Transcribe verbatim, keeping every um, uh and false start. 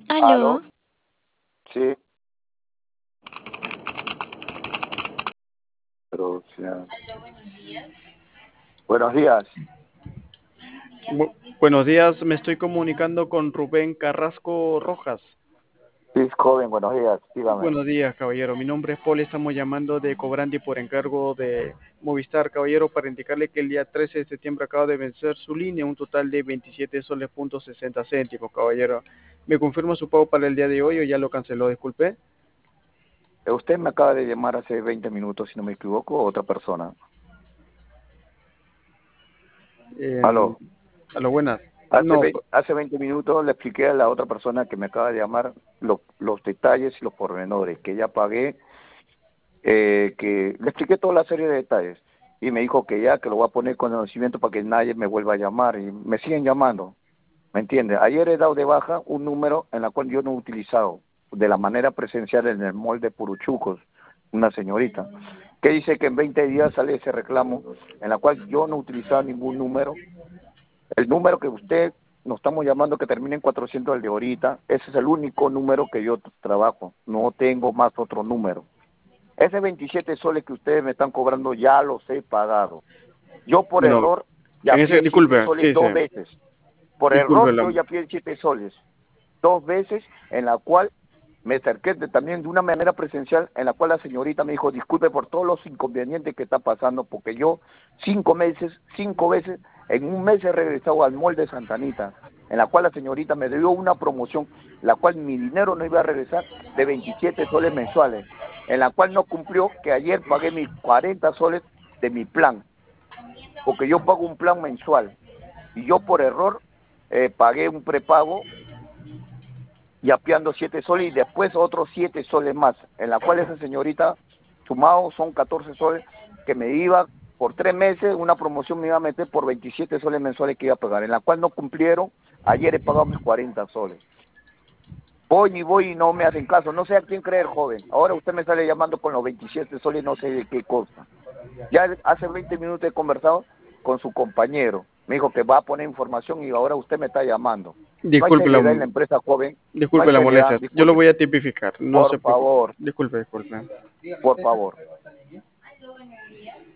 ¿Aló? ¿Aló? Sí, pero, o sea, buenos días. Bu- buenos días, me estoy comunicando con Rubén Carrasco Rojas. Sí, joven, buenos días, dígame. Buenos días, caballero. Mi nombre es Paul, estamos llamando de Cobrandi por encargo de Movistar, caballero, para indicarle que el día trece de septiembre acaba de vencer su línea, un total de veintisiete soles punto sesenta céntimos, caballero. ¿Me confirma su pago para el día de hoy o ya lo canceló? Disculpe. Eh, Usted me acaba de llamar hace veinte minutos, si no me equivoco, otra persona. Eh, ¿Aló? a lo buenas. Hace, No, ve- hace veinte minutos le expliqué a la otra persona que me acaba de llamar lo- los detalles y los pormenores, que ya pagué, eh, que le expliqué toda la serie de detalles. Y me dijo que ya, que lo voy a poner con conocimiento para que nadie me vuelva a llamar. Y me siguen llamando. ¿Me entiende? Ayer he dado de baja un número en la cual yo no he utilizado de la manera presencial en el mall de Puruchucos, una señorita, que dice que en veinte días sale ese reclamo, en la cual yo no he utilizado ningún número. El número que usted nos estamos llamando que termina en cuatrocientos, el de ahorita, ese es el único número que yo trabajo, no tengo más otro número. Ese veintisiete soles que ustedes me están cobrando ya los he pagado. Yo por no. error ya En ese, fui siete disculpe, soles sí, sí. dos veces. Por Disculpe, error la, yo ya fui siete soles dos veces, en la cual me acerqué de- también de una manera presencial, en la cual la señorita me dijo, disculpe por todos los inconvenientes que está pasando, porque yo cinco meses, cinco veces, en un mes he regresado al mall de Santa Anita, en la cual la señorita me dio una promoción, la cual mi dinero no iba a regresar, de veintisiete soles mensuales, en la cual no cumplió, que ayer pagué mis cuarenta soles de mi plan, porque yo pago un plan mensual, y yo por error eh, pagué un prepago yapeando siete soles y después otros siete soles más, en la cual esa señorita, sumado son catorce soles, que me iba por tres meses, una promoción me iba a meter por veintisiete soles mensuales que iba a pagar, en la cual no cumplieron. Ayer he pagado mis cuarenta soles. Voy y voy y no me hacen caso, no sé a quién creer, joven. Ahora usted me sale llamando con los veintisiete soles, no sé de qué cosa. Ya hace veinte minutos he conversado con su compañero, me dijo que va a poner información y ahora usted me está llamando. No hay disculpe la, seriedad en la empresa, joven, no hay disculpe la seriedad, molestia. Yo lo disculpe. voy a tipificar, no se Por preocupe. favor, Disculpe, disculpe. por favor.